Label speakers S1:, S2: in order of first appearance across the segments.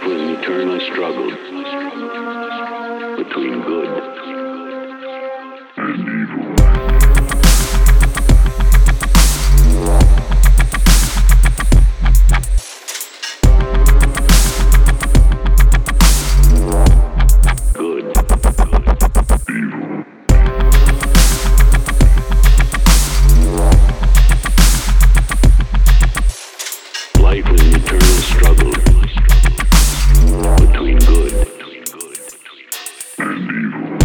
S1: Life was an eternal struggle between good and evil. Life is an eternal struggle between good and evil.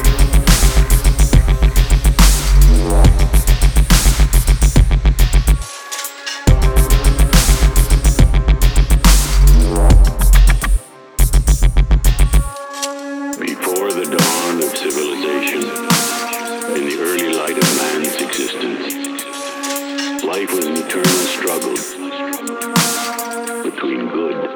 S1: Before the dawn of civilization, in the early light of man's existence, life was an eternal struggle between good